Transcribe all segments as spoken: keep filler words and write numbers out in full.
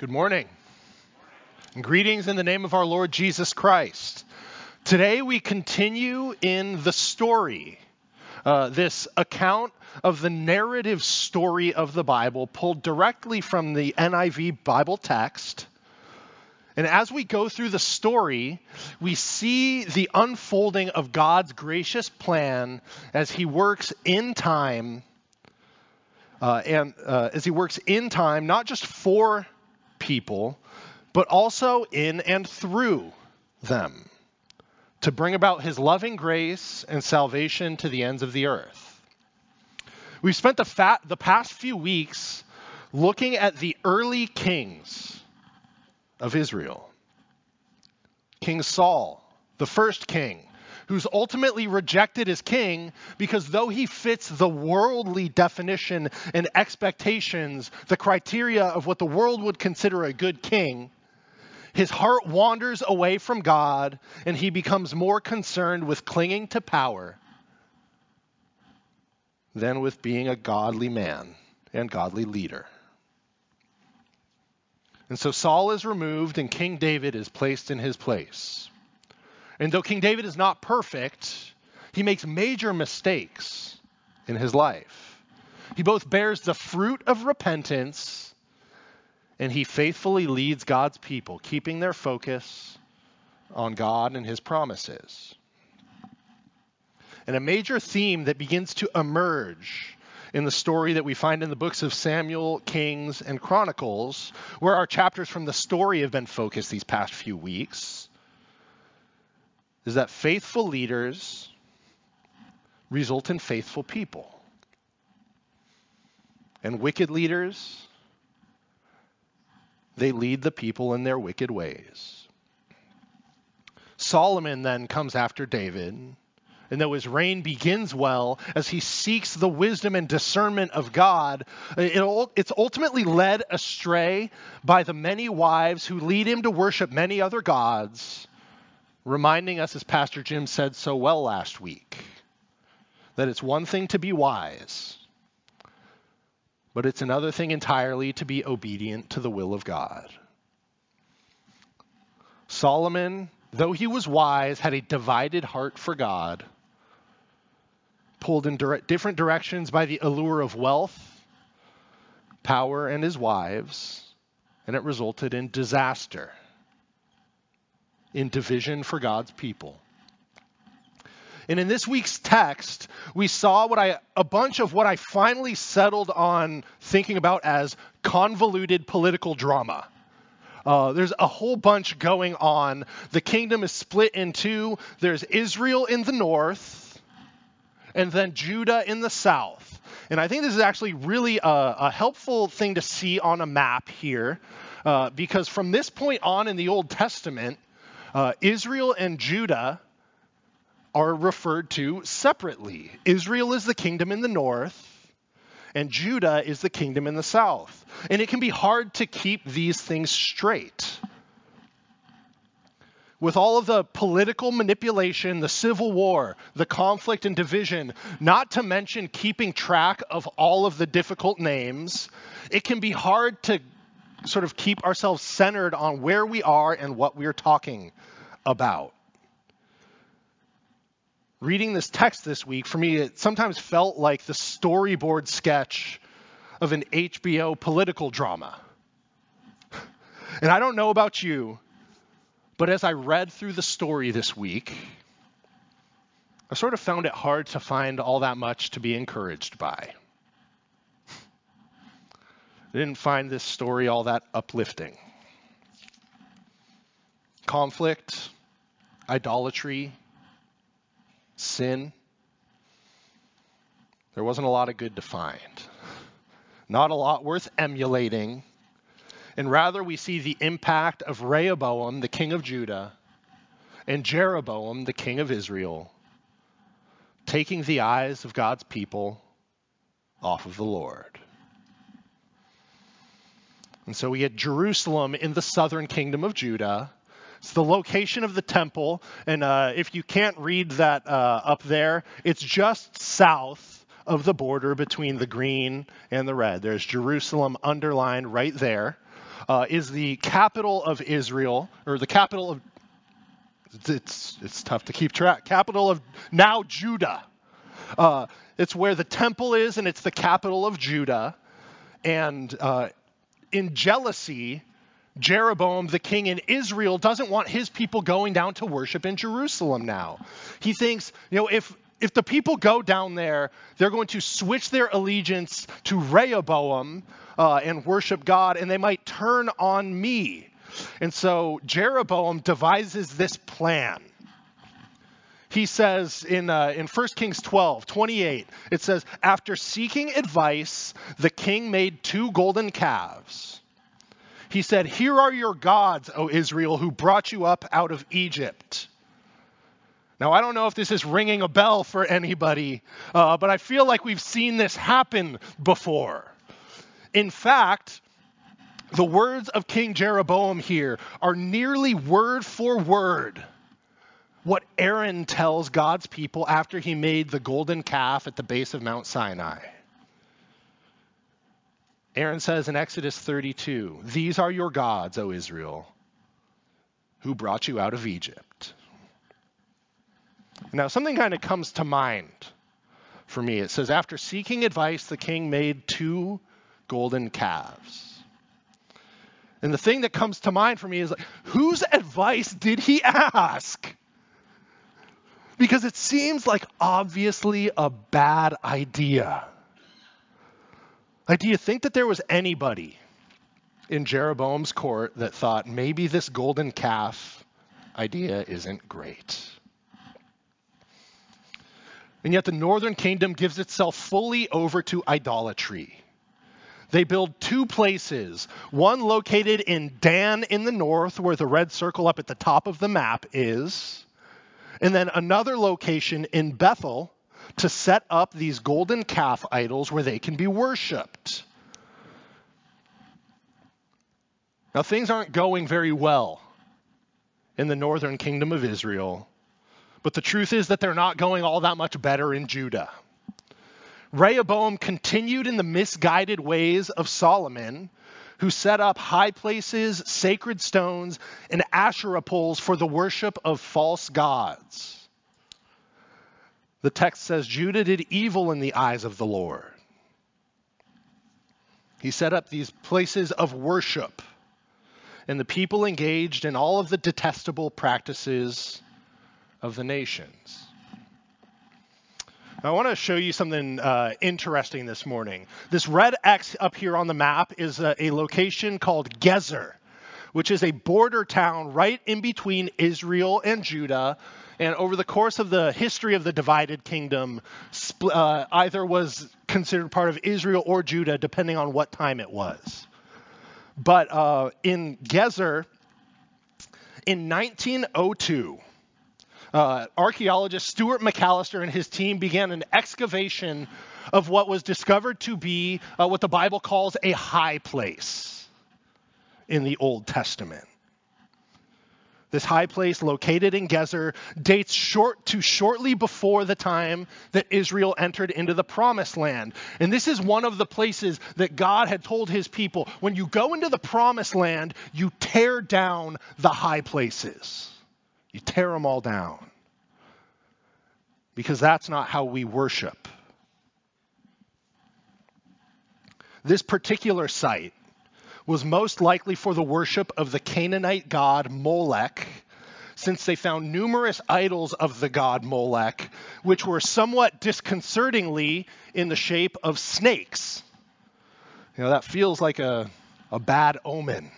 Good morning. And greetings in the name of our Lord Jesus Christ. Today we continue in the story, uh, this account of the narrative story of the Bible pulled directly from the N I V Bible text. And as we go through the story, we see the unfolding of God's gracious plan as he works in time, uh, and uh, as he works in time, not just for people, but also in and through them, to bring about his loving grace and salvation to the ends of the earth. We've spent the, fat, the past few weeks looking at the early kings of Israel. King Saul, the first king, who's ultimately rejected as king because though he fits the worldly definition and expectations, the criteria of what the world would consider a good king, his heart wanders away from God and he becomes more concerned with clinging to power than with being a godly man and godly leader. And so Saul is removed and King David is placed in his place. And though King David is not perfect, he makes major mistakes in his life. He both bears the fruit of repentance and he faithfully leads God's people, keeping their focus on God and his promises. And a major theme that begins to emerge in the story that we find in the books of Samuel, Kings, and Chronicles, where our chapters from the story have been focused these past few weeks, is that faithful leaders result in faithful people. And wicked leaders, they lead the people in their wicked ways. Solomon then comes after David, and though his reign begins well, as he seeks the wisdom and discernment of God, it, it's ultimately led astray by the many wives who lead him to worship many other gods, reminding us, as Pastor Jim said so well last week, that it's one thing to be wise, but it's another thing entirely to be obedient to the will of God. Solomon, though he was wise, had a divided heart for God, pulled in dire- different directions by the allure of wealth, power, and his wives, and it resulted in disaster, in division for God's people. And in this week's text, we saw what I a bunch of what I finally settled on thinking about as convoluted political drama. Uh, there's a whole bunch going on. The kingdom is split in two. There's Israel in the north, and then Judah in the south. And I think this is actually really a, a helpful thing to see on a map here, uh, because from this point on in the Old Testament, Uh, Israel and Judah are referred to separately. Israel is the kingdom in the north, and Judah is the kingdom in the south. And it can be hard to keep these things straight. With all of the political manipulation, the civil war, the conflict and division, not to mention keeping track of all of the difficult names, it can be hard to sort of keep ourselves centered on where we are and what we're talking about. Reading this text this week, for me, it sometimes felt like the storyboard sketch of an H B O political drama. And I don't know about you, but as I read through the story this week, I sort of found it hard to find all that much to be encouraged by. I didn't find this story all that uplifting. Conflict, idolatry, sin. There wasn't a lot of good to find. Not a lot worth emulating. And rather we see the impact of Rehoboam, the king of Judah, and Jeroboam, the king of Israel, taking the eyes of God's people off of the Lord. And so we had Jerusalem in the southern kingdom of Judah. It's the location of the temple. And uh, if you can't read that uh, up there, it's just south of the border between the green and the red. There's Jerusalem underlined right there. uh, is the capital of Israel, or the capital of, it's, it's tough to keep track, capital of now Judah. Uh, it's where the temple is, and it's the capital of Judah. And uh, in jealousy, Jeroboam, the king in Israel, doesn't want his people going down to worship in Jerusalem now. He thinks, you know, if if the people go down there, they're going to switch their allegiance to Rehoboam uh, and worship God, and they might turn on me. And so Jeroboam devises this plan. He says in uh, in First Kings twelve, twenty-eight, it says, after seeking advice, the king made two golden calves. He said, here are your gods, O Israel, who brought you up out of Egypt. Now, I don't know if this is ringing a bell for anybody, uh, but I feel like we've seen this happen before. In fact, the words of King Jeroboam here are nearly word for word what Aaron tells God's people after he made the golden calf at the base of Mount Sinai. Aaron says in Exodus thirty-two, these are your gods, O Israel, who brought you out of Egypt. Now, something kind of comes to mind for me. It says, after seeking advice, the king made two golden calves. And the thing that comes to mind for me is, like, whose advice did he ask? Because it seems like obviously a bad idea. Like, do you think that there was anybody in Jeroboam's court that thought maybe this golden calf idea isn't great? And yet the northern kingdom gives itself fully over to idolatry. They build two places, one located in Dan in the north, where the red circle up at the top of the map is, and then another location in Bethel to set up these golden calf idols where they can be worshipped. Now, things aren't going very well in the northern kingdom of Israel, but the truth is that they're not going all that much better in Judah. Rehoboam continued in the misguided ways of Solomon, who set up high places, sacred stones, and Asherah poles for the worship of false gods. The text says Judah did evil in the eyes of the Lord. He set up these places of worship, and the people engaged in all of the detestable practices of the nations. Now, I want to show you something uh, interesting this morning. This red X up here on the map is a, a location called Gezer, which is a border town right in between Israel and Judah. And over the course of the history of the divided kingdom, uh, either was considered part of Israel or Judah, depending on what time it was. But uh, in Gezer, in nineteen oh two, uh, archaeologist Stuart McAllister and his team began an excavation of what was discovered to be uh, what the Bible calls a high place in the Old Testament. This high place located in Gezer dates short to shortly before the time that Israel entered into the promised land. And this is one of the places that God had told his people, when you go into the promised land, you tear down the high places. You tear them all down. Because that's not how we worship. This particular site was most likely for the worship of the Canaanite god Molech, since they found numerous idols of the god Molech, which were somewhat disconcertingly in the shape of snakes. You know, that feels like a, a bad omen.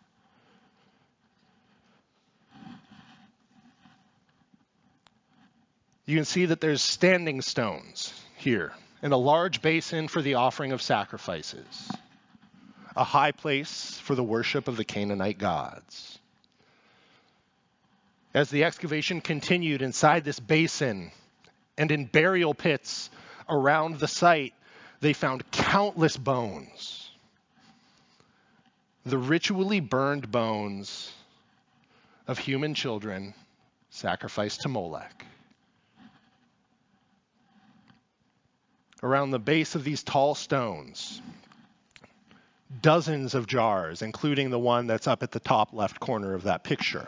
You can see that there's standing stones here and a large basin for the offering of sacrifices. A high place for the worship of the Canaanite gods. As the excavation continued inside this basin and in burial pits around the site, they found countless bones. The ritually burned bones of human children sacrificed to Molech. Around the base of these tall stones, dozens of jars, including the one that's up at the top left corner of that picture,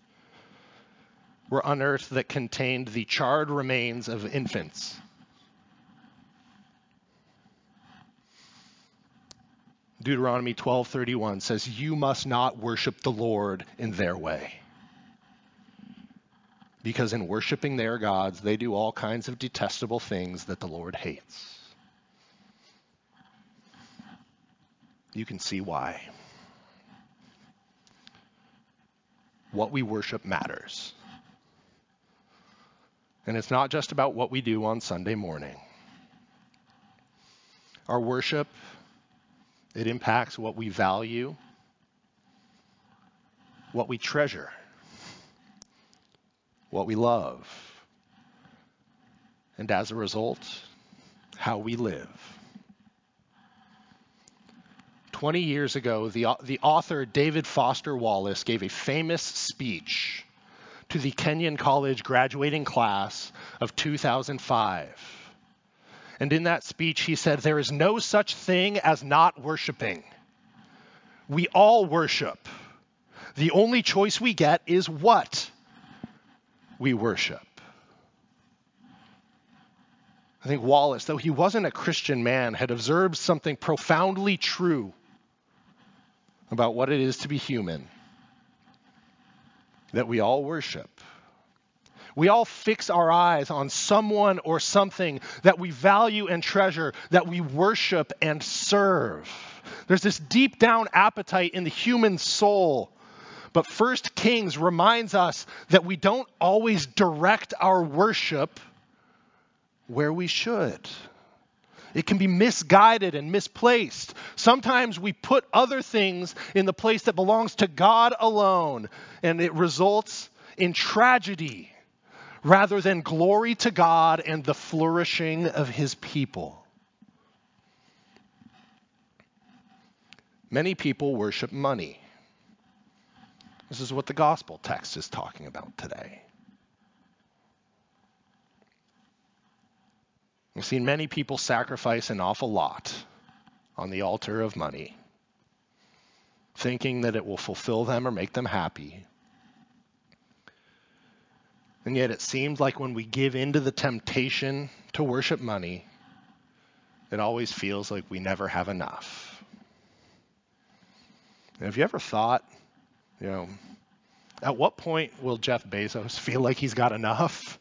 were unearthed that contained the charred remains of infants. Deuteronomy twelve thirty-one says, "You must not worship the Lord in their way." Because in worshiping their gods, they do all kinds of detestable things that the Lord hates. You can see why. What we worship matters. And it's not just about what we do on Sunday morning. Our worship, it impacts what we value, what we treasure, what we love, and as a result, how we live. twenty years ago, the, the author David Foster Wallace gave a famous speech to the Kenyon College graduating class of two thousand five. And in that speech, he said, "There is no such thing as not worshiping. We all worship. The only choice we get is what we worship." I think Wallace, though he wasn't a Christian man, had observed something profoundly true about what it is to be human, that we all worship. We all fix our eyes on someone or something that we value and treasure, that we worship and serve. There's this deep down appetite in the human soul. But First Kings reminds us that we don't always direct our worship where we should. It can be misguided and misplaced. Sometimes we put other things in the place that belongs to God alone, and it results in tragedy rather than glory to God and the flourishing of his people. Many people worship money. This is what the gospel text is talking about today. We've seen many people sacrifice an awful lot on the altar of money, thinking that it will fulfill them or make them happy. And yet it seems like when we give into the temptation to worship money, it always feels like we never have enough. And have you ever thought, you know, at what point will Jeff Bezos feel like he's got enough?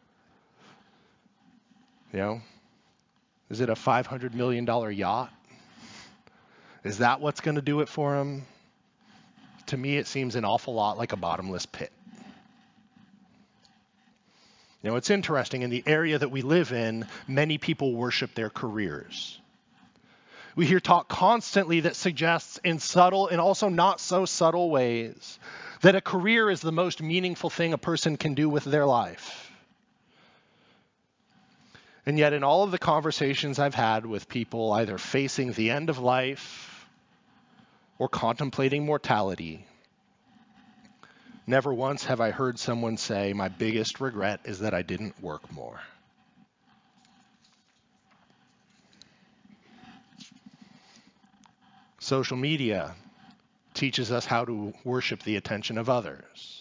You know, is it a five hundred million dollars yacht? Is that what's going to do it for him? To me, it seems an awful lot like a bottomless pit. You know, it's interesting. In the area that we live in, many people worship their careers. We hear talk constantly that suggests in subtle and also not so subtle ways that a career is the most meaningful thing a person can do with their life. And yet in all of the conversations I've had with people either facing the end of life or contemplating mortality, never once have I heard someone say, "My biggest regret is that I didn't work more." Social media teaches us how to worship the attention of others.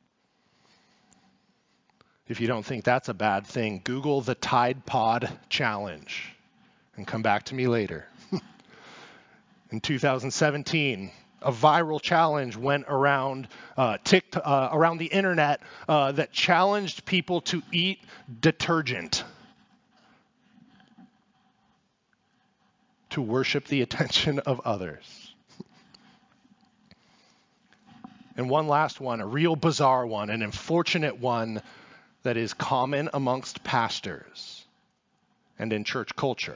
If you don't think that's a bad thing, Google the Tide Pod Challenge and come back to me later. In two thousand seventeen, a viral challenge went around uh, ticked, uh, around the internet uh, that challenged people to eat detergent to worship the attention of others. And one last one, a real bizarre one, an unfortunate one that is common amongst pastors and in church culture.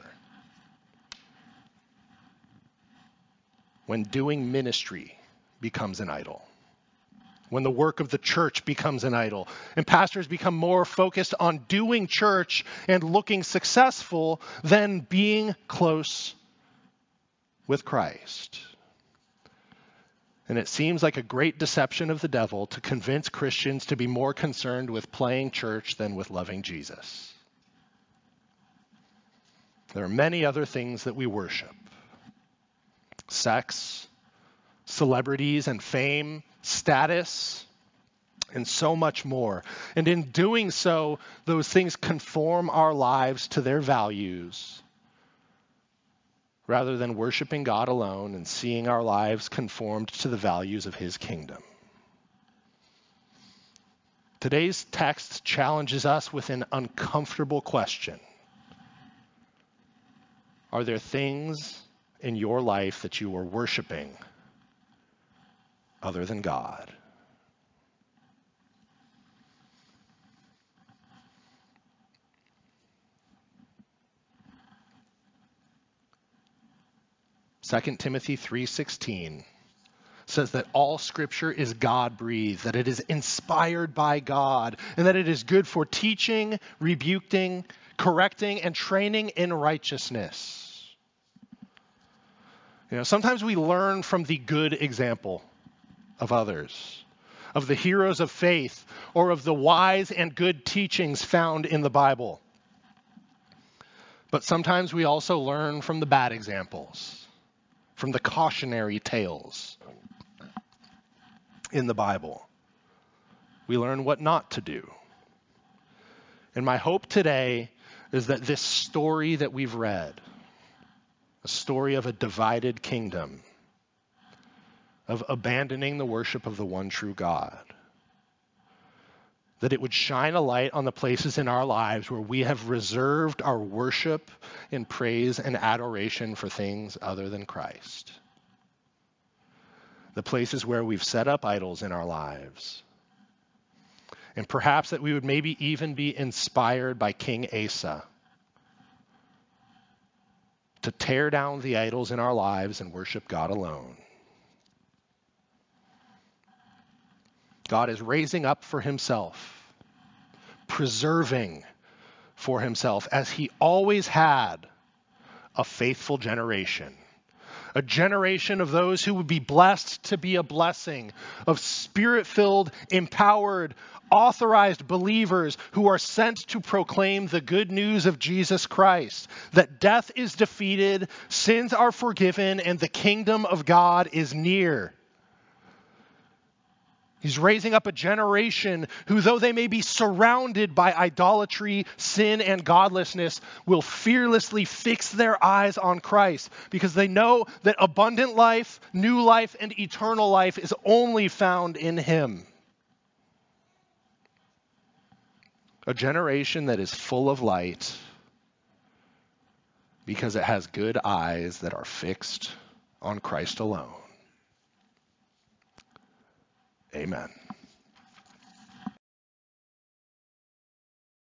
When doing ministry becomes an idol. When the work of the church becomes an idol. And pastors become more focused on doing church and looking successful than being close with Christ. And it seems like a great deception of the devil to convince Christians to be more concerned with playing church than with loving Jesus. There are many other things that we worship. sex, celebrities and fame, status, and so much more. And in doing so, those things conform our lives to their values rather than worshiping God alone and seeing our lives conformed to the values of his kingdom. Today's text challenges us with an uncomfortable question. Are there things in your life that you are worshiping other than God? Second Timothy three sixteen says that all scripture is God-breathed, that it is inspired by God, and that it is good for teaching, rebuking, correcting, and training in righteousness. You know, sometimes we learn from the good example of others, of the heroes of faith, or of the wise and good teachings found in the Bible. But sometimes we also learn from the bad examples, from the cautionary tales in the Bible. We learn what not to do. And my hope today is that this story that we've read, a story of a divided kingdom, of abandoning the worship of the one true God, that it would shine a light on the places in our lives where we have reserved our worship and praise and adoration for things other than Christ. The places where we've set up idols in our lives. And perhaps that we would maybe even be inspired by King Asa to tear down the idols in our lives and worship God alone. God is raising up for himself, preserving for himself, as he always had, a faithful generation. A generation of those who would be blessed to be a blessing, of spirit-filled, empowered, authorized believers who are sent to proclaim the good news of Jesus Christ, that death is defeated, sins are forgiven, and the kingdom of God is near. He's raising up a generation who, though they may be surrounded by idolatry, sin, and godlessness, will fearlessly fix their eyes on Christ because they know that abundant life, new life, and eternal life is only found in him. A generation that is full of light because it has good eyes that are fixed on Christ alone. Amen.